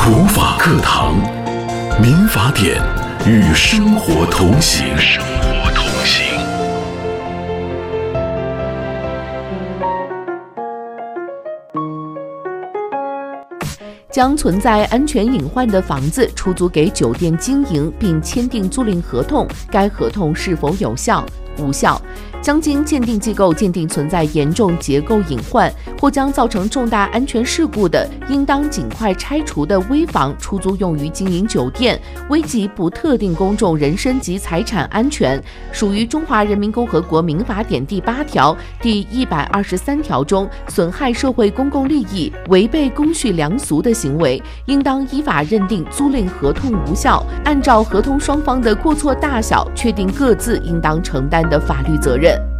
普法课堂，民法典与生活同行。 将存在安全隐患的房子出租给酒店经营，并签订租赁合同，该合同是否有效？无效。将经鉴定机构鉴定存在严重结构隐患或将造成重大安全事故的，应当尽快拆除的危房出租用于经营酒店，危及不特定公众人身及财产安全，属于中华人民共和国民法典第8条、第123条中损害社会公共利益、违背公序良俗的行为，应当依法认定租赁合同无效，按照合同双方的过错大小，确定各自应当承担的法律责任。